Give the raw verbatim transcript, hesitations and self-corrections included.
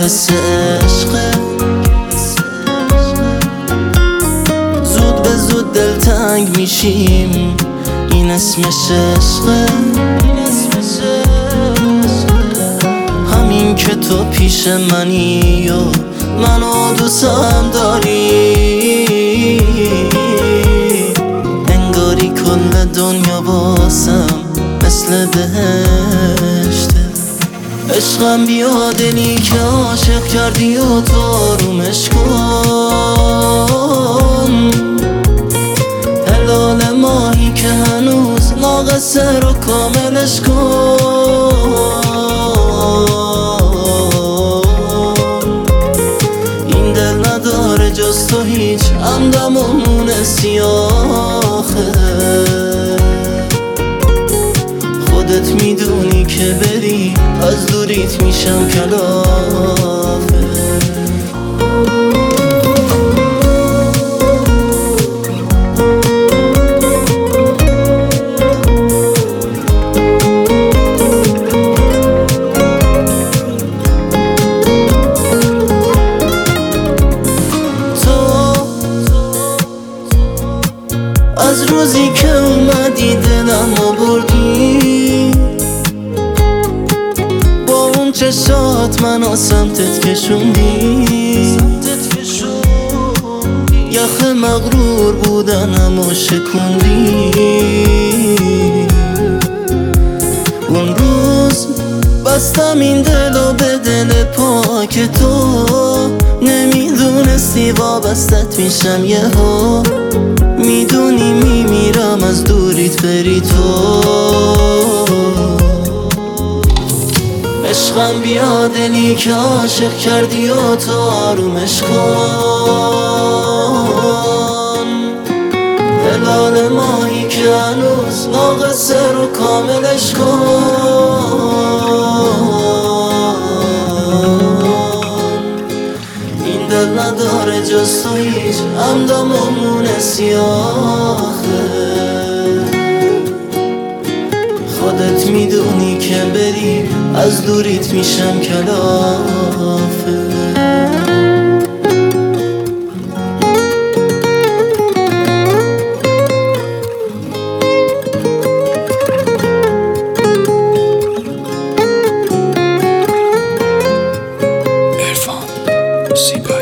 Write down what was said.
حس عشقه، زود به زود دلتنگ میشیم، این اسمش عشقه. همین که تو پیش منی و منو دوستم داری، انگاری کل دنیا واسم مثل بهشته. عشقم بیا دلی که عاشق کردی و تو آرومش کن، هلال ماهی که هنوز ناقصه رو کاملش کن. این دل نداره جز تو هیچ همدم و مونه سیاخه، خودت میدونی که بری از دوریت میشم کلافه. از روزی که اومدی دلم رو بردی، با اون چشات منو سمتت کشوندی، یخ مغرور بودنم و شکوندی. اون روز بستم این دل و به دل پاک تو، نمیدونستی وابستت میشم یهو، میدونی میمیرم از دوریت بری تو. عشقم بیا دلی که عاشق کردی و تو آرومش کن، هلال ماهی که هنوز ناقصه رو کاملش کن. این دل نداره جز تو هیچ همدم و مونه سیاخه، خودت میدونی که بری از دوریت میشم کلافه. عرفان سیبا.